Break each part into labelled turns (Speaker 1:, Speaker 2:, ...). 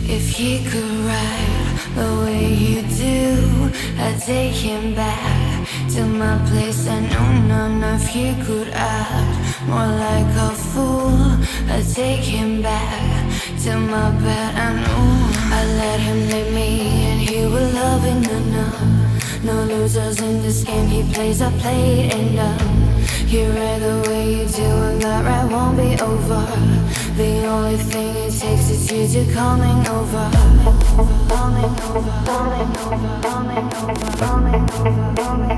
Speaker 1: If he could ride the way you do, I'd take him back to my place. I know none of you could act more like a fool. I'd take him back to my bed. I know I let him lead me and he will love it. No losers in this game. He plays, I play, and you ride the way you do, and that ride won't be over. The only thing it takes is you to coming over. Coming over, coming over, coming over, coming over, coming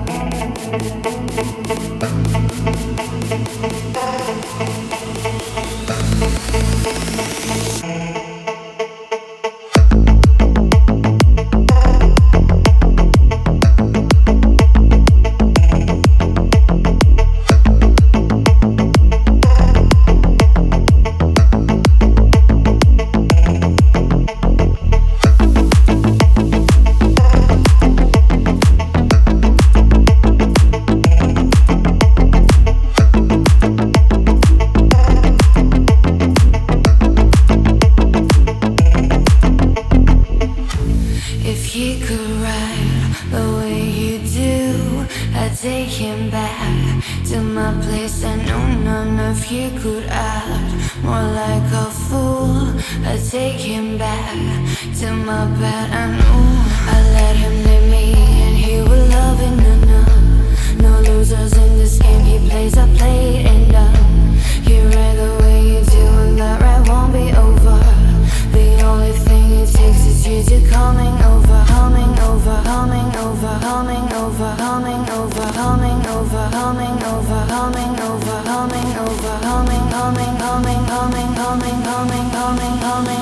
Speaker 1: If he could ride the way you do, I'd take him back to my place. I know none of you could act more like a fool. I'd take him back to my bed. I know I let him lead me and he will love it. No losers in this game. He plays, I play, and you ride the way you do, and that ride won't be over. The only thing it takes is you to coming over, coming over, coming over, coming over, coming over, coming over, coming over, coming over, coming over, coming, coming, coming, coming, coming, coming, coming, coming.